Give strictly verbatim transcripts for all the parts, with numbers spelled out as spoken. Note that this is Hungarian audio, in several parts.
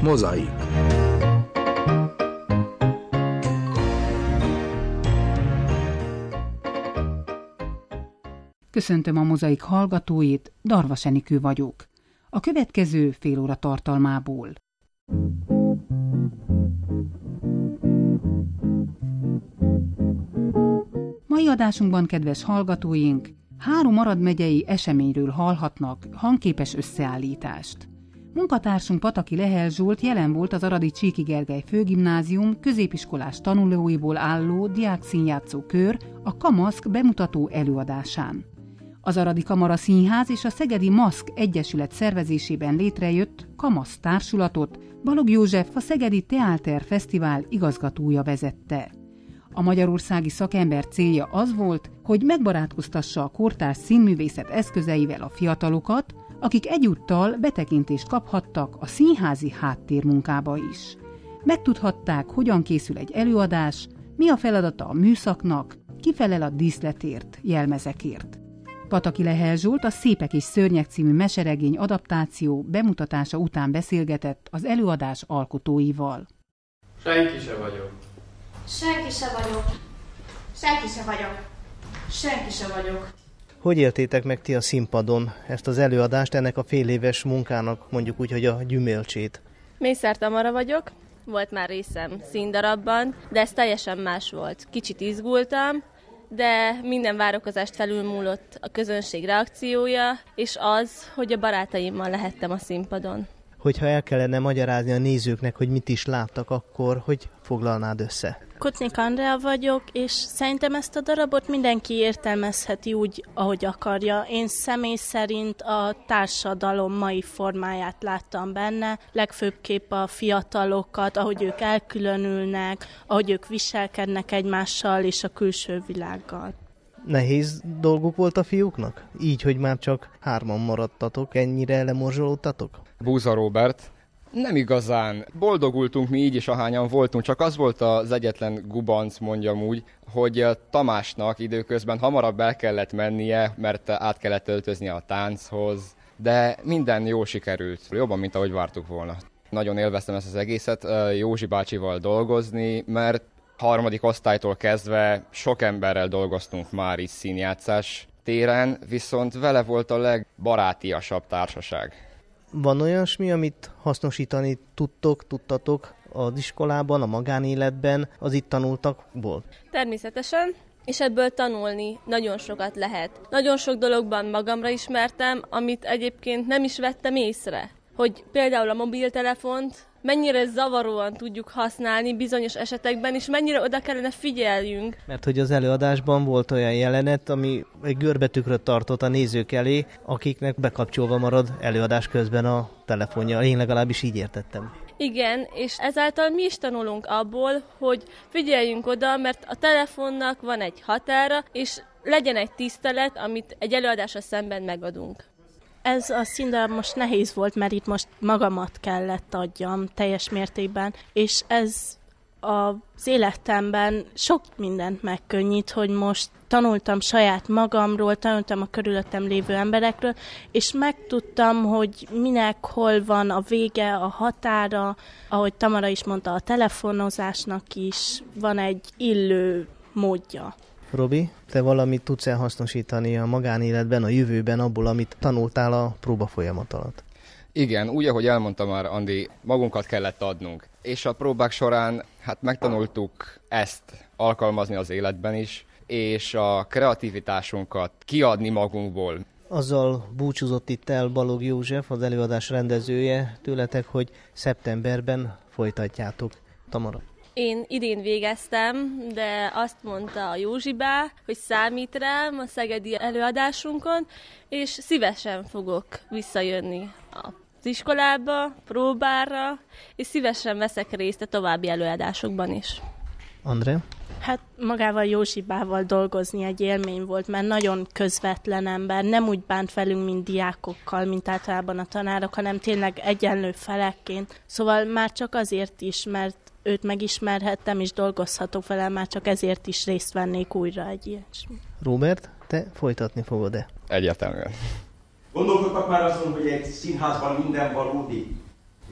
Mozaik. Köszöntöm a Mozaik hallgatóit, Darvas Enikő vagyok. A következő fél óra tartalmából. Mai adásunkban, kedves hallgatóink, három Arad megyei eseményről hallhatnak hangképes összeállítást. Munkatársunk Pataki Lehel Zsolt jelen volt az aradi Csíki Gergely Főgimnázium középiskolás tanulóiból álló diákszínjátszó kör, a Kamaszk bemutató előadásán. Az Aradi Kamara Színház és a Szegedi Maszk Egyesület szervezésében létrejött Kamasz társulatot Balogh József, a Szegedi Teáter Fesztivál igazgatója vezette. A magyarországi szakember célja az volt, hogy megbarátkoztassa a kortárs színművészet eszközeivel a fiatalokat, akik egyúttal betekintést kaphattak a színházi háttérmunkába is. Megtudhatták, hogyan készül egy előadás, mi a feladata a műszaknak, ki felel a díszletért, jelmezekért. Pataki Lehel Zsolt a Szépek és Szörnyek című meseregény adaptáció bemutatása után beszélgetett az előadás alkotóival. Senki se vagyok. Senki se vagyok. Senki se vagyok. Senki se vagyok. Hogy éltétek meg ti a színpadon ezt az előadást, ennek a fél éves munkának, mondjuk úgy, hogy a gyümölcsét? Mészár Tamara vagyok, volt már részem színdarabban, de ez teljesen más volt. Kicsit izgultam, de minden várakozást felülmúlott a közönség reakciója, és az, hogy a barátaimmal lehettem a színpadon. Hogyha el kellene magyarázni a nézőknek, hogy mit is láttak, akkor hogy foglalnád össze? Kocnik Andrea vagyok, és szerintem ezt a darabot mindenki értelmezheti úgy, ahogy akarja. Én személy szerint a társadalom mai formáját láttam benne, legfőbbképp a fiatalokat, ahogy ők elkülönülnek, ahogy ők viselkednek egymással és a külső világgal. Nehéz dolguk volt a fiúknak? Így, hogy már csak hárman maradtatok, ennyire lemorzsolódtatok? Búza Róbert. Nem igazán. Boldogultunk mi így is, ahányan voltunk, csak az volt az egyetlen gubanc, mondjam úgy, hogy Tamásnak időközben hamarabb el kellett mennie, mert át kellett öltöznie a tánchoz, de minden jól sikerült, jobban, mint ahogy vártuk volna. Nagyon élveztem ezt az egészet, Józsi bácsival dolgozni, mert harmadik osztálytól kezdve sok emberrel dolgoztunk már is színjátszás téren, viszont vele volt a legbarátiasabb társaság. Van olyasmi, amit hasznosítani tudtok, tudtatok az iskolában, a magánéletben, az itt tanultakból? Természetesen, és ebből tanulni nagyon sokat lehet. Nagyon sok dologban magamra ismertem, amit egyébként nem is vettem észre. Hogy például a mobiltelefont mennyire zavaróan tudjuk használni bizonyos esetekben, és mennyire oda kellene figyeljünk. Mert hogy az előadásban volt olyan jelenet, ami egy görbetükröt tartott a nézők elé, akiknek bekapcsolva marad előadás közben a telefonja. Én legalábbis így értettem. Igen, és ezáltal mi is tanulunk abból, hogy figyeljünk oda, mert a telefonnak van egy határa, és legyen egy tisztelet, amit egy előadásra szemben megadunk. Ez a színdarab most nehéz volt, mert itt most magamat kellett adjam teljes mértékben, és ez az életemben sok mindent megkönnyít, hogy most tanultam saját magamról, tanultam a körülöttem lévő emberekről, és megtudtam, hogy minek hol van a vége, a határa, ahogy Tamara is mondta, a telefonozásnak is van egy illő módja. Robi, te valamit tudsz elhasznosítani a magánéletben, a jövőben, abból, amit tanultál a próba folyamat alatt? Igen, úgy, ahogy elmondta már Andi, magunkat kellett adnunk. És a próbák során hát megtanultuk ezt alkalmazni az életben is, és a kreativitásunkat kiadni magunkból. Azzal búcsúzott itt el Balogh József, az előadás rendezője tőletek, hogy szeptemberben folytatjátok. Tamara. Én idén végeztem, de azt mondta a Józsibá, hogy számít rám a szegedi előadásunkon, és szívesen fogok visszajönni az iskolába, próbára, és szívesen veszek részt a további előadásokban is. Andrea? Hát magával Józsibával dolgozni egy élmény volt, mert nagyon közvetlen ember, nem úgy bánt velünk, mint diákokkal, mint általában a tanárok, hanem tényleg egyenlő felekként. Szóval már csak azért is, mert őt megismerhettem, és dolgozhatok vele, már csak ezért is részt vennék újra egy ilyesmi. Róbert, te folytatni fogod-e? Egyértelműen. Gondolkodtak már azon, hogy egy színházban minden valódi,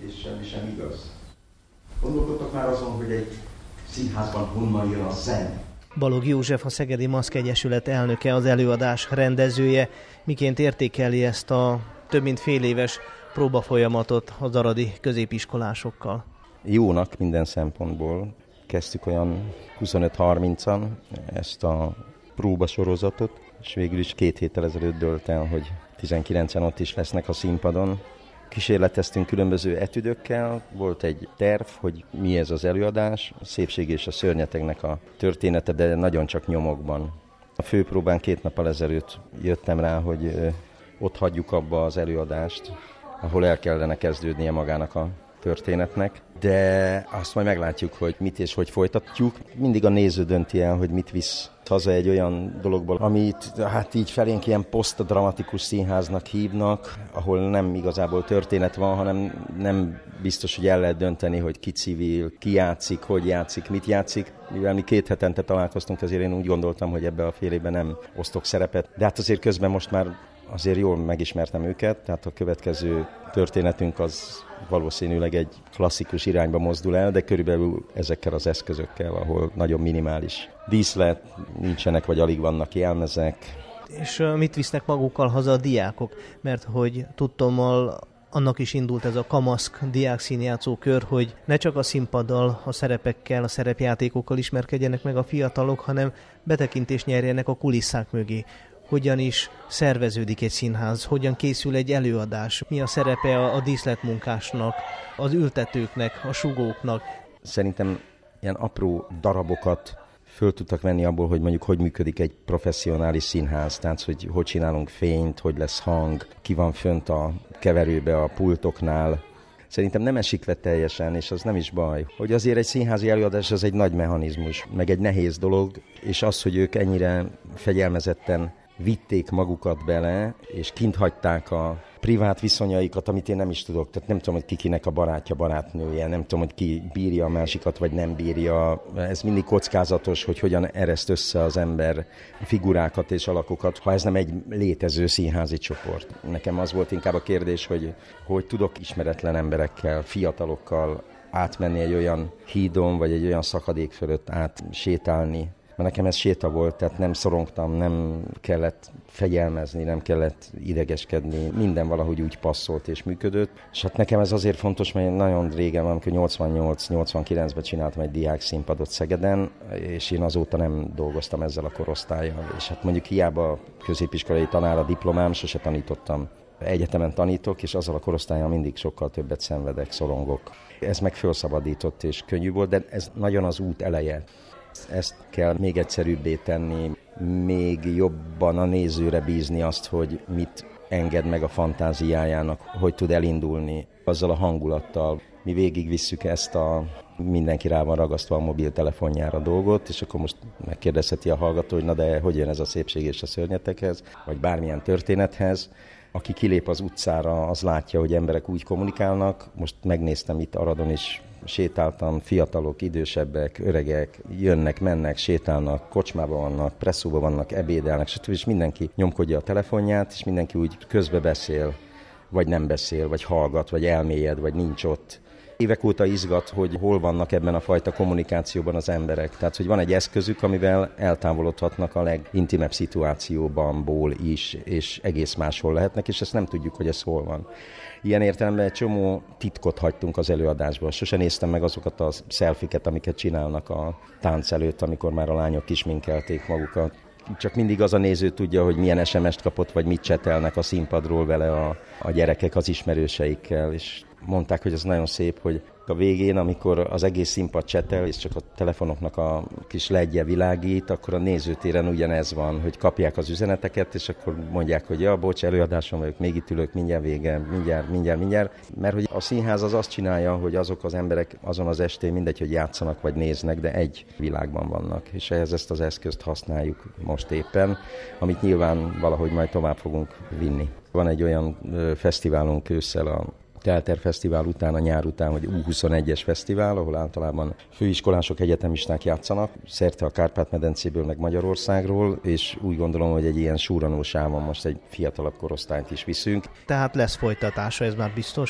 és semmi sem igaz. Gondolkodtok már azon, hogy egy színházban honnan jön a zene? Balogh József, a Szegedi Maszk Egyesület elnöke, az előadás rendezője. Miként értékeli ezt a több mint fél éves próbafolyamatot az aradi középiskolásokkal? Jónak minden szempontból. Kezdtük olyan huszonöt-harmincan ezt a próbasorozatot, és végül is két héttel ezelőtt dőlt el, hogy tizenkilencen ott is lesznek a színpadon. Kísérleteztünk különböző etüdökkel, volt egy terv, hogy mi ez az előadás, a Szépség és a szörnyetegnek a története, de nagyon csak nyomokban. A főpróbán két nappal ezelőtt jöttem rá, hogy ott hagyjuk abba az előadást, ahol el kellene kezdődnie magának a történetnek, de azt majd meglátjuk, hogy mit és hogy folytatjuk. Mindig a néző dönti el, hogy mit visz haza egy olyan dologból, amit hát így felénk ilyen posztdramatikus színháznak hívnak, ahol nem igazából történet van, hanem nem biztos, hogy el lehet dönteni, hogy ki civil, ki játszik, hogy játszik, mit játszik. Mivel mi két hetente találkoztunk, azért én úgy gondoltam, hogy ebbe a fél évben nem osztok szerepet, de hát azért közben most már azért jól megismertem őket, tehát a következő történetünk az valószínűleg egy klasszikus irányba mozdul el, de körülbelül ezekkel az eszközökkel, ahol nagyon minimális díszlet, nincsenek vagy alig vannak jelmezek. És mit visznek magukkal haza a diákok? Mert hogy tudtommal annak is indult ez a Kamaszk diákszínjátszó kör, hogy ne csak a színpaddal, a szerepekkel, a szerepjátékokkal ismerkedjenek meg a fiatalok, hanem betekintést nyerjenek a kulisszák mögé. Hogyan is szerveződik egy színház, hogyan készül egy előadás, mi a szerepe a, a díszletmunkásnak, az ültetőknek, a sugóknak. Szerintem ilyen apró darabokat föl tudtak venni abból, hogy mondjuk hogy működik egy professzionális színház, tehát hogy hogy csinálunk fényt, hogy lesz hang, ki van fönt a keverőbe a pultoknál. Szerintem nem esik le teljesen, és az nem is baj. Hogy azért egy színházi előadás az egy nagy mechanizmus, meg egy nehéz dolog, és az, hogy ők ennyire fegyelmezetten vitték magukat bele, és kint hagyták a privát viszonyaikat, amit én nem is tudok. Tehát nem tudom, hogy ki kinek a barátja, barátnője, nem tudom, hogy ki bírja a másikat, vagy nem bírja. Ez mindig kockázatos, hogy hogyan ereszt össze az ember figurákat és alakokat, ha ez nem egy létező színházi csoport. Nekem az volt inkább a kérdés, hogy hogy tudok ismeretlen emberekkel, fiatalokkal átmenni egy olyan hídon, vagy egy olyan szakadék fölött át sétálni. Mert nekem ez séta volt, tehát nem szorongtam, nem kellett fegyelmezni, nem kellett idegeskedni, minden valahogy úgy passzolt és működött. És hát nekem ez azért fontos, mert nagyon régen, amikor nyolcvannyolc-nyolcvankilencben csináltam egy diák színpadot Szegeden, és én azóta nem dolgoztam ezzel a korosztállyal. És hát mondjuk hiába középiskolai tanár a diplomám, sose tanítottam. Egyetemen tanítok, és azzal a korosztállyal mindig sokkal többet szenvedek, szorongok. Ez meg felszabadított és könnyű volt, de ez nagyon az út eleje. Ezt kell még egyszerűbbé tenni, még jobban a nézőre bízni azt, hogy mit enged meg a fantáziájának, hogy tud elindulni azzal a hangulattal. Mi végigvisszük ezt a mindenki rá van ragasztva a mobiltelefonjára dolgot, és akkor most megkérdezheti a hallgató, hogy na de hogy jön ez a Szépség és a szörnyeteghez, vagy bármilyen történethez. Aki kilép az utcára, az látja, hogy emberek úgy kommunikálnak. Most megnéztem itt Aradon is, sétáltam, fiatalok, idősebbek, öregek, jönnek, mennek, sétálnak, kocsmában vannak, presszóban vannak, ebédelnek, stb. És mindenki nyomkodja a telefonját, és mindenki úgy közbe beszél, vagy nem beszél, vagy hallgat, vagy elmélyed, vagy nincs ott. Évek óta izgat, hogy hol vannak ebben a fajta kommunikációban az emberek. Tehát, hogy van egy eszközük, amivel eltávolodhatnak a legintimebb szituációbanból is, és egész máshol lehetnek, és ezt nem tudjuk, hogy ez hol van. Ilyen értelemben egy csomó titkot hagytunk az előadásban. Sose néztem meg azokat a szelfiket, amiket csinálnak a tánc előtt, amikor már a lányok kisminkelték magukat. Csak mindig az a néző tudja, hogy milyen es em est kapott, vagy mit csetelnek a színpadról vele a, a gyerekek az ismerőseikkel, és mondták, hogy ez nagyon szép, hogy a végén, amikor az egész színpad csetel, és csak a telefonoknak a kis ledje világít, akkor a nézőtéren ugyanez van, hogy kapják az üzeneteket, és akkor mondják, hogy ja, bocs, előadáson vagyok, még itt ülök, mindjárt vége, mindjárt, mindjárt, mindjárt. Mert hogy a színház az azt csinálja, hogy azok az emberek azon az estén mindegy, hogy játszanak vagy néznek, de egy világban vannak, és ehhez ezt az eszközt használjuk most éppen, amit nyilván valahogy majd tovább fogunk vinni. Van egy olyan fesztiválunk ősszel a Teáter Fesztivál után, a nyár után, hogy U huszonegyes fesztivál, ahol általában főiskolások, egyetemisták játszanak, szerte a Kárpát-medencéből, meg Magyarországról, és úgy gondolom, hogy egy ilyen súranósában most egy fiatalabb korosztályt is viszünk. Tehát lesz folytatása, ez már biztos?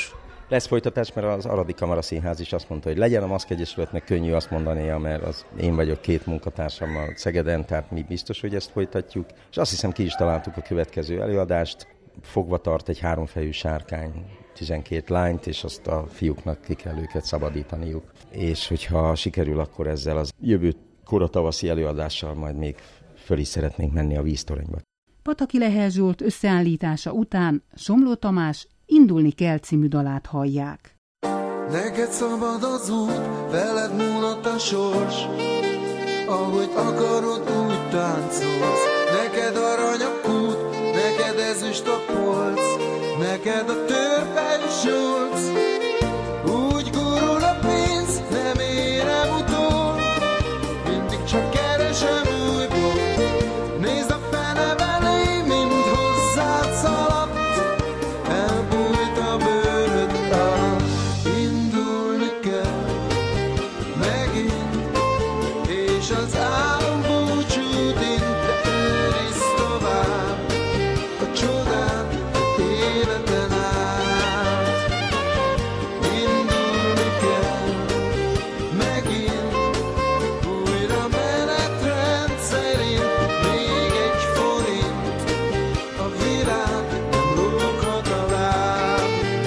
Lesz folytatás, mert az Aradi Kamaraszínház is azt mondta, hogy legyen a Maszkegyesületnek könnyű azt mondania, mert az én vagyok két munkatársammal Szegeden, tehát mi biztos, hogy ezt folytatjuk. És azt hiszem, ki is találtuk a következő előadást. Fogva tart egy háromfejű sárkány tizenkét lányt, és azt a fiúknak ki kell őket szabadítaniuk. És hogyha sikerül, akkor ezzel az jövő kora tavaszi előadással majd még föl is szeretnénk menni a víztoronyba. Pataki Lehel Zsolt összeállítása után Somló Tamás Indulni kell című dalát hallják. Neked szabad az út, veled múlott a sors, ahogy akarod, úgy táncolsz. Neked arany a kút, neked ezüst a polc, neked a törpei zsolc. Úgy gurul a pénz, nem érem utol, mindig csak keresem újból. Nézd a fene belé, mind hozzád szaladt, elbújt a bőröd alatt. Indulni kell megint, és az álom búcsút int, de őrizd tovább a csodát életen át. Indulni kell megint, újra menetrend szerint, még egy forint, a világ nem lóghat a láb.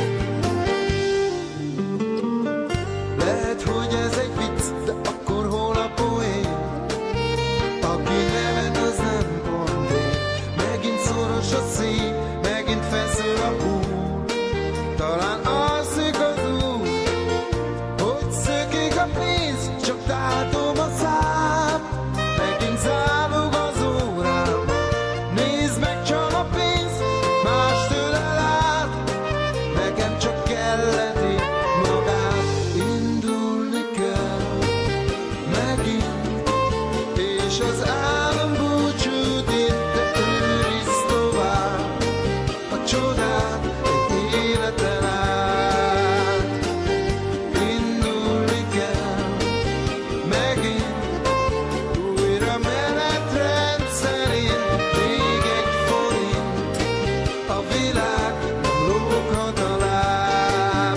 Lehet, hogy ez egy vicc, de akkor hol a poén? Aki nevet, az nem pont én. Megint szoros a szív, megint feszül a húr. Talán alszik az út, hogy szökik a pénz, csak tátom a szám. Megint závog az órám, nézd meg, csak a pénz, más tőle lát. Nekem csak kelleti magát. Indulni kell megint, és az álom búcsút int, de őrizd tovább a csodát egy életen át. Indulni kell megint, újra menetrend szerint, még egy forint, a világ nem lóghat a láb.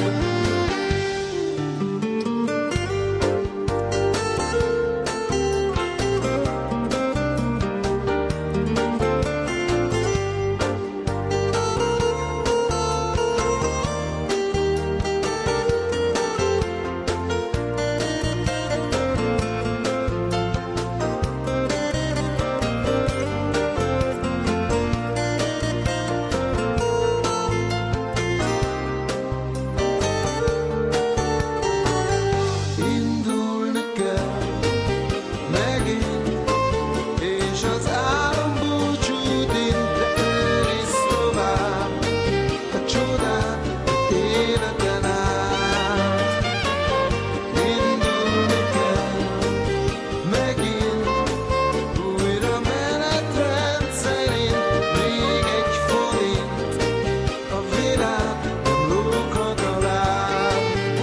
Indulni kell megint, és az álom búcsút int, de őrizd tovább a csodát életen át. Indulni kell megint, újra menetrend szerint, még egy forint, a világ nem lóghat a láb.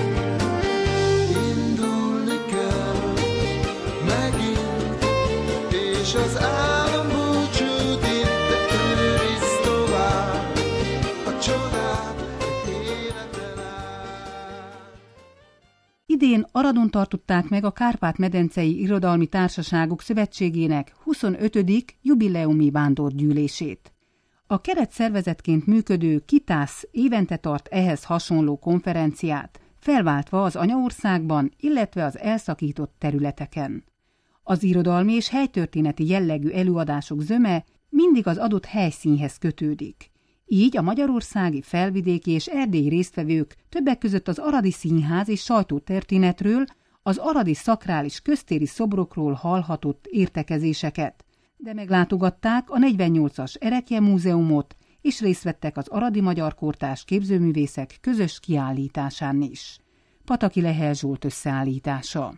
Indulni kell megint, és az álom búcsút int, de őrizd tovább a csodát életen át. Idén Aradon tartották meg a Kárpát-medencei Irodalmi Társaságok Szövetségének huszonötödik jubileumi vándorgyűlését. A keretszervezetként működő KITÁSZ évente tart ehhez hasonló konferenciát, felváltva az anyaországban, illetve az elszakított területeken. Az irodalmi és helytörténeti jellegű előadások zöme mindig az adott helyszínhez kötődik. Így a magyarországi, felvidéki és erdélyi résztvevők többek között az Aradi Színház és sajtótörténetről, az aradi szakrális köztéri szobrokról hallhatott értekezéseket, de meglátogatták a negyvennyolcas Erekje Múzeumot, és részt vettek az aradi magyar kortárs képzőművészek közös kiállításán is. Pataki Lehel Zsolt összeállítása.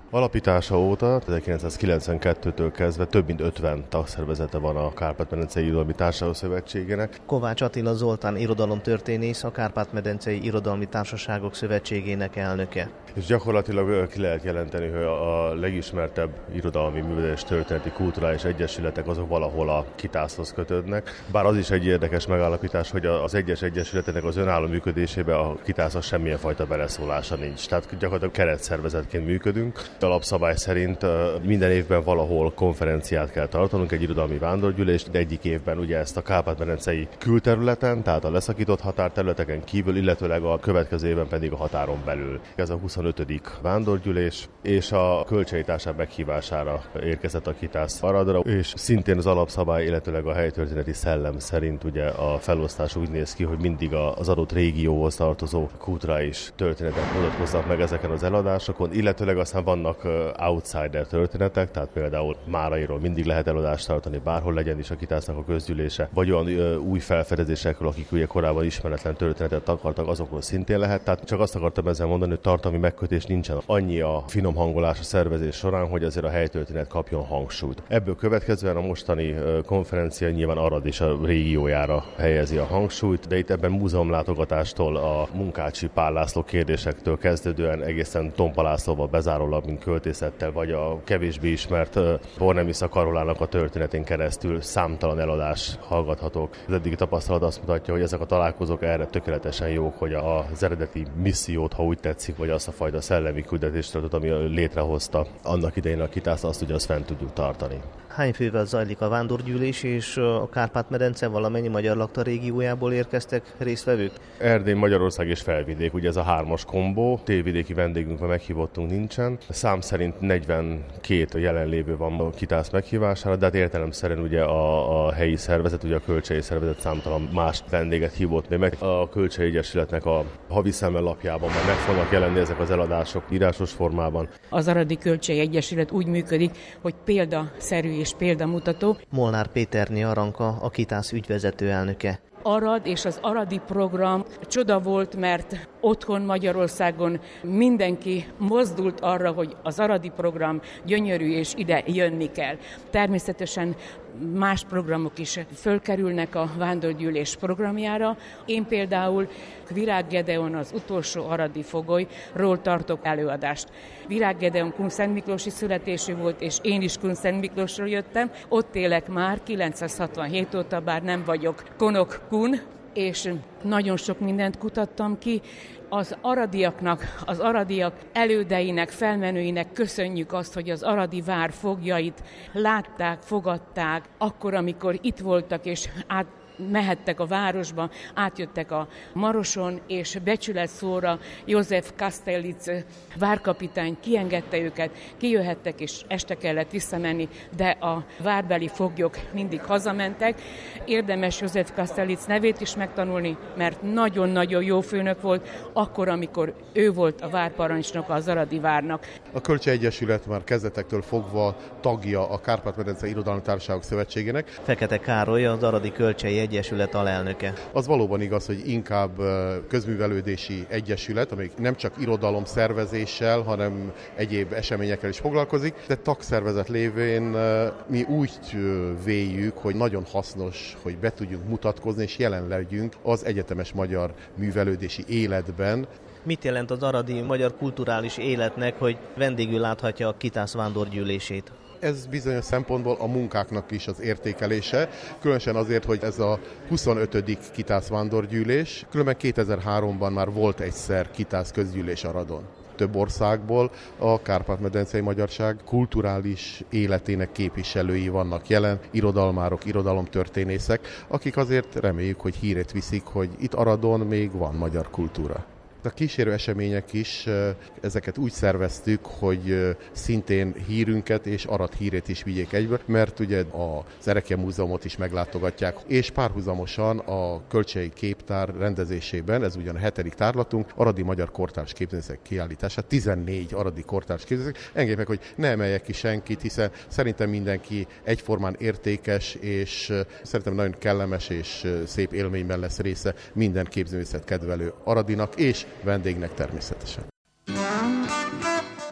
Alapítása óta, ezerkilencszázkilencvenkettőtől kezdve több mint ötven tagszervezete van a Kárpát-medencei Irodalmi Társaságok Szövetségének. Kovács Attila Zoltán irodalomtörténész, a Kárpát-medencei Irodalmi Társaságok Szövetségének elnöke. És gyakorlatilag ki lehet jelenteni, hogy a legismertebb irodalmi, művelődés, történeti, kulturális egyesületek azok valahol a Kitászhoz kötődnek. Bár az is egy érdekes megállapítás, hogy az egyes egyesületeknek az önálló működésébe a Kitászhoz semmilyen fajta beleszólása nincs. Tehát gyakorlatilag keretszervezetként működünk. Alapszabály szerint minden évben valahol konferenciát kell tartanunk, egy irodalmi vándorgyűlést, de egyik évben ugye ezt a Kárpát-medencei külterületen, tehát a leszakított határterületeken kívül, illetőleg a következő évben pedig a határon belül. Ez a huszonötödik vándorgyűlés, és a Kölcsei Társaság meghívására érkezett a Kitász Aradra, és szintén az alapszabály, illetőleg a helytörténeti szellem szerint ugye a felosztás úgy néz ki, hogy mindig az adott régióhoz tartozó kulturális történetek mutatkoznak meg ezeken az eladásokon, illetőleg aztán vannak outsider történetek, tehát például Márairól mindig lehet eladást tartani, bárhol legyen is a Kitásznak a közgyűlése, vagy olyan ö, új felfedezésekről, akik ugye korábban ismeretlen történetet akartak, azokról szintén lehet. Tehát csak azt akartam ezzel mondani, hogy tartalmi megkötés nincsen. Annyi a finom hangolás a szervezés során, hogy azért a helytörténet kapjon hangsúlyt. Ebből következően a mostani ö, konferencia nyilván Arad és a régiójára helyezi a hangsúlyt, de itt ebben múzeumlátogatástól a Munkácsi Pál László kérdésektől kezdődően egészen Tompa Lászlóval bezárólag, mint költészettel, vagy a kevésbé ismert Bornemisza Karolának a történetén keresztül számtalan eladás hallgathatók. Az eddigi tapasztalat azt mutatja, hogy ezek a találkozók erre tökéletesen jók, hogy az eredeti missziót, ha úgy tetszik, vagy azt a fajta szellemi küldetést, ami létrehozta annak idején a Kitász, azt ugye azt fent tudjuk tartani. Hány fővel zajlik a vándorgyűlés, és a Kárpát-medence valamennyi magyar lakta régiójából érkeztek résztvevők? Erdély, Magyarország és Felvidék, ugye ez a hármas kombó, télvidéki vendégünkben meghívottunk nincsen. Szám szerint negyvenkét jelenlévő van a Kitász meghívására, de hát értelemszerűen ugye a, a helyi szervezet, ugye a Kölcsei szervezet számtalan más vendéget hívott még meg. A Kölcsei Egyesületnek a havi lapjában már meg fognak jelenni ezek az eladások írásos formában. Az Aradi Kölcsei Egyesület úgy működik, hogy példaszerű és példamutató. Molnár Péterné Aranka, a Kitász ügyvezető elnöke. Arad és az aradi program csoda volt, mert otthon Magyarországon mindenki mozdult arra, hogy az aradi program gyönyörű és ide jönni kell. Természetesen más programok is fölkerülnek a vándorgyűlés programjára. Én például Virág Gedeon, az utolsó aradi fogolyról tartok előadást. Virág Gedeon Kunszentmiklósi születésű volt, és én is Kunszentmiklósról jöttem. Ott élek már kilencszázhatvanhét óta, bár nem vagyok konok kun, és nagyon sok mindent kutattam ki. Az aradiaknak, az aradiak elődeinek, felmenőinek köszönjük azt, hogy az aradi vár foglyait látták, fogadták, akkor, amikor itt voltak, és át mehettek a városba, átjöttek a Maroson, és becsületszóra József Kastellitz várkapitány kiengedte őket, kijöhettek, és este kellett visszamenni, de a várbeli foglyok mindig hazamentek. Érdemes József Kastellitz nevét is megtanulni, mert nagyon-nagyon jó főnök volt, akkor, amikor ő volt a várparancsnoka az Aradi várnak. A Kölcsei Egyesület már kezdetektől fogva tagja a Kárpát-medencei Irodalmi Társaságok Szövetségének. Fekete Károly, az Aradi Kölcsei Egyesület alelnöke. Az valóban igaz, hogy inkább közművelődési egyesület, amelyik nem csak irodalom szervezéssel, hanem egyéb eseményekkel is foglalkozik, de tagszervezet lévén mi úgy véljük, hogy nagyon hasznos, hogy be tudjunk mutatkozni és jelen legyünk az egyetemes magyar művelődési életben. Mit jelent az aradi magyar kulturális életnek, hogy vendégül láthatja a Kitász vándorgyűlését? Ez bizonyos szempontból a munkáknak is az értékelése, különösen azért, hogy ez a huszonötödik Kitász vándorgyűlés, különben kétezer-háromban már volt egyszer Kitász közgyűlés Aradon. Több országból a Kárpát-medencei magyarság kulturális életének képviselői vannak jelen, irodalmárok, irodalomtörténészek, akik azért reméljük, hogy hírét viszik, hogy itt Aradon még van magyar kultúra. A kísérő események is, ezeket úgy szerveztük, hogy szintén hírünket és Arad hírét is vigyék egyből, mert ugye az Erekje Múzeumot is meglátogatják, és párhuzamosan a Kölcsei Képtár rendezésében, ez ugyan a hetedik tárlatunk, aradi magyar kortárs képzőművészek kiállítását, tizennégy aradi kortárs képzőművészek. Engedjék meg, hogy ne emeljek ki senkit, hiszen szerintem mindenki egyformán értékes, és szerintem nagyon kellemes és szép élményben lesz része minden képzőművészet kedvelő aradinak, és vendégnek természetesen.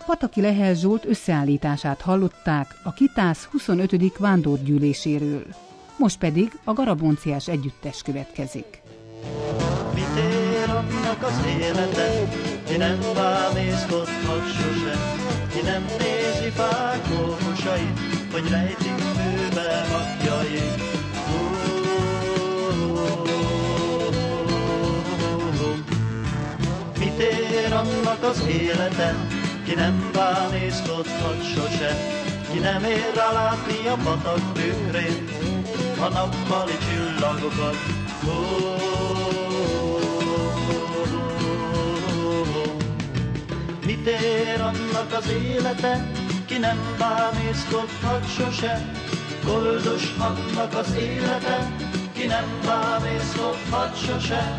Pataki Lehel Zsolt összeállítását hallották a Kitász huszonötödik vándorgyűléséről. Most pedig a Garabonciás együttes következik. Mit ér annak az élete, ki nem bámészkodhat sose, ki nem nézi fák orvosait, hogy rejtik főbe magjaik. Mit ér annak az élete, ki nem bámészkodhat sose, ki nem ér rá látni a patak bőrén a nappali csillagokat. Mit ér annak az élete, ki nem bámészkodhat sose, goldos annak az élete, ki nem bámészkodhat sose.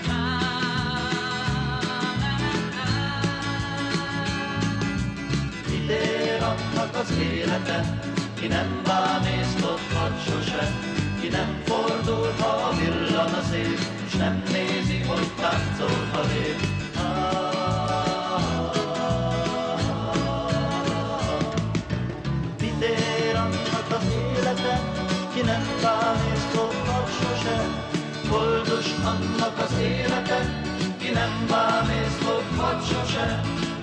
Mit ér annak az élete, ki nem bámészkodhat sose, ki nem fordul, ha villan a szél, s nem nézi, hogy táncol a lép. Mit ér annak az élete, ki nem bámészkodhat sose, boldos annak az élete, ki nem bámészkodhat sose.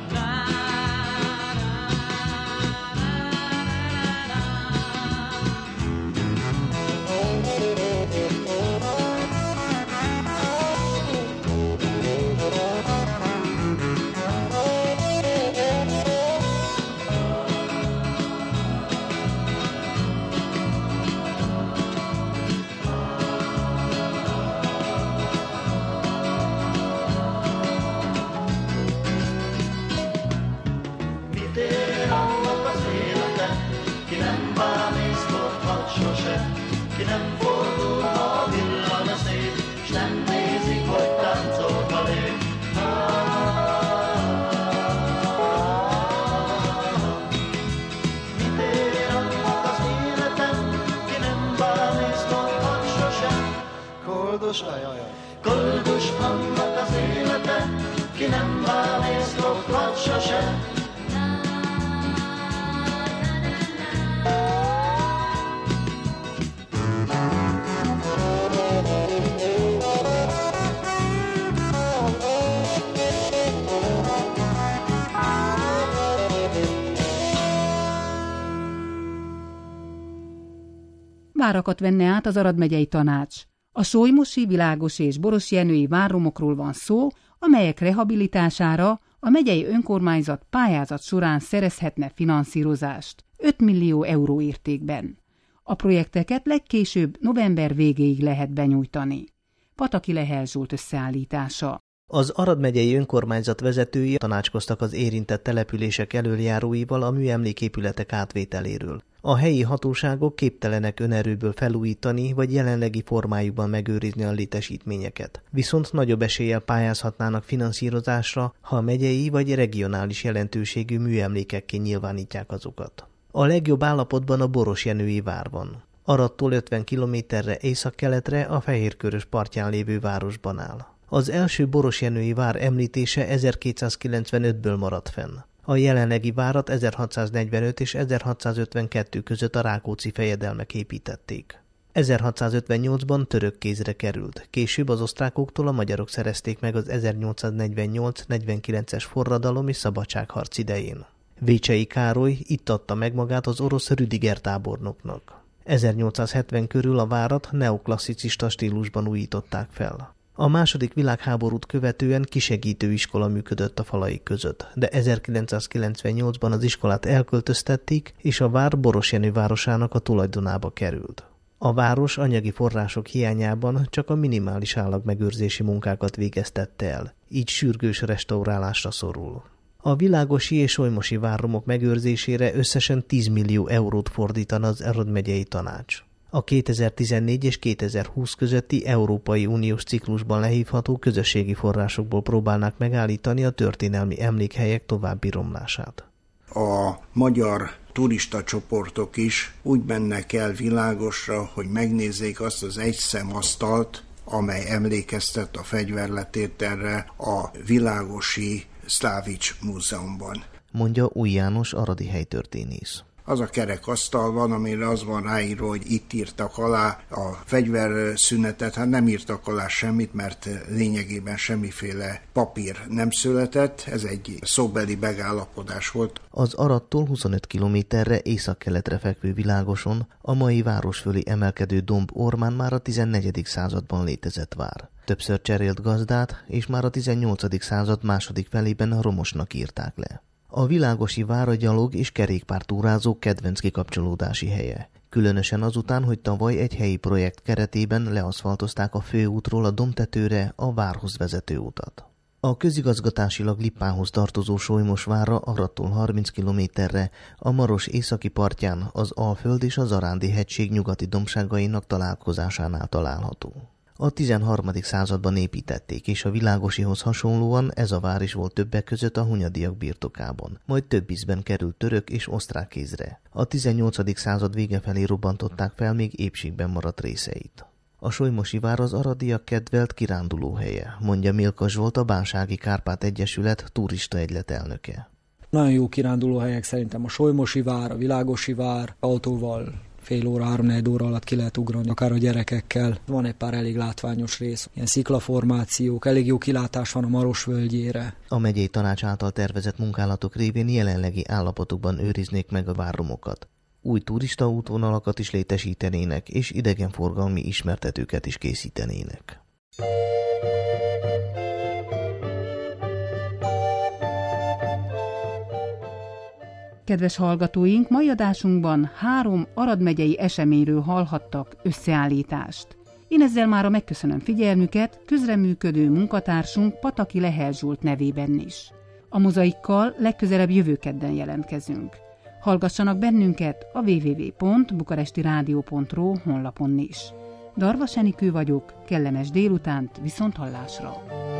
Ki nem fordul, ha villan a szél, s nem nézik, hogy táncol a lép. Mit ér annak az életem, ki nem bámészkodhat sose? Koldos, ajajaj. Koldos annak az élete, ki nem bámészkodhat sose. Várakat venne át az Arad megyei tanács. A solymosi, Világos és Borosjenői várromokról van szó, amelyek rehabilitására a megyei önkormányzat pályázat során szerezhetne finanszírozást, öt millió euró értékben. A projekteket legkésőbb november végéig lehet benyújtani. Pataki Lehel Zsolt összeállítása. Az Arad megyei önkormányzat vezetői tanácskoztak az érintett települések elöljáróival a műemléképületek átvételéről. A helyi hatóságok képtelenek önerőből felújítani vagy jelenlegi formájukban megőrizni a létesítményeket. Viszont nagyobb eséllyel pályázhatnának finanszírozásra, ha a megyei vagy regionális jelentőségű műemlékekké nyilvánítják azokat. A legjobb állapotban a Borosjenői vár van. Aradtól ötven kilométerre északkeletre a Fehérkörös partján lévő városban áll. Az első Borosjenői vár említése ezerkétszázkilencvenötből maradt fenn. A jelenlegi várat ezerhatszáznegyvenöt és ezerhatszázötvenkettő között a Rákóczi fejedelmek építették. ezerhatszázötvennyolcban török kézre került, később az osztrákoktól a magyarok szerezték meg az ezernyolcszáznegyvennyolc-negyvenkilences forradalom és szabadságharc idején. Vécsey Károly itt adta meg magát az orosz Rüdiger tábornoknak. ezernyolcszázhetven körül a várat neoklasszicista stílusban újították fel. A második világháborút követően kisegítő iskola működött a falai között, de ezerkilencszázkilencvennyolcban az iskolát elköltöztették, és a vár Borosjenő városának a tulajdonába került. A város anyagi források hiányában csak a minimális állagmegőrzési munkákat végeztette el, így sürgős restaurálásra szorul. A világosi és solymosi várromok megőrzésére összesen tíz millió eurót fordítana az Arad megyei tanács. A kétezer-tizennégy és kétezer-húsz közötti Európai Uniós ciklusban lehívható közösségi forrásokból próbálnák megállítani a történelmi emlékhelyek további romlását. A magyar turista csoportok is úgy mennek el Világosra, hogy megnézzék azt az egyszemasztalt, amely emlékeztet a fegyverletételre a Világosi Szlávics Múzeumban. mondja Új János aradi helytörténész. Az a kerekasztal van, amire az van ráírva, hogy itt írtak alá a fegyverszünetet. Hát nem írtak alá semmit, mert lényegében semmiféle papír nem született. Ez egy szóbeli megállapodás volt. Az Aradtól huszonöt kilométerre északkeletre fekvő Világoson a mai városföli emelkedő domb ormán már a tizennegyedik században létezett vár. Többször cserélt gazdát, és már a tizennyolcadik század második felében a Romosnak írták le. A Világosi vár a gyalog és kerékpártúrázók kedvenc kikapcsolódási helye. Különösen azután, hogy tavaly egy helyi projekt keretében leaszfaltozták a főútról a dombtetőre a várhoz vezető utat. A közigazgatásilag Lippához tartozó Solymos-várra Aradtól harminc kilométerre, a Maros északi partján az Alföld és a Zarándi hegység nyugati dombságainak találkozásánál található. A tizenharmadik században építették, és a Világosihoz hasonlóan ez a vár is volt többek között a hunyadiak birtokában, majd több ízben került török és osztrák kézre. A tizennyolcadik század vége felé robbantották fel még épségben maradt részeit. A solymosi vár az aradiak kedvelt kirándulóhelye, mondja Milka Zsolt, a Bánsági Kárpát Egyesület turistaegylet elnöke. Nagyon jó kirándulóhelyek szerintem a Solymosi vár, a Világosi vár, autóval fél óra, három-négy óra alatt ki lehet ugrani, akár a gyerekekkel. Van egy pár elég látványos rész, ilyen sziklaformációk, elég jó kilátás van a Maros völgyére. A megyei tanács által tervezett munkálatok révén jelenlegi állapotokban őriznék meg a váromokat. Új turista útvonalakat is létesítenének, és idegenforgalmi ismertetőket is készítenének. Kedves hallgatóink, mai adásunkban három Arad megyei eseményről hallhattak összeállítást. Én ezzel mára megköszönöm figyelmüket, közreműködő munkatársunk Pataki Lehel Zsolt nevében is. A mozaikkal legközelebb jövő kedden jelentkezünk. Hallgassanak bennünket a double-u double-u double-u pont bukarestiradio pont ro honlapon is. Darvas Enikő vagyok, kellemes délutánt, viszont hallásra!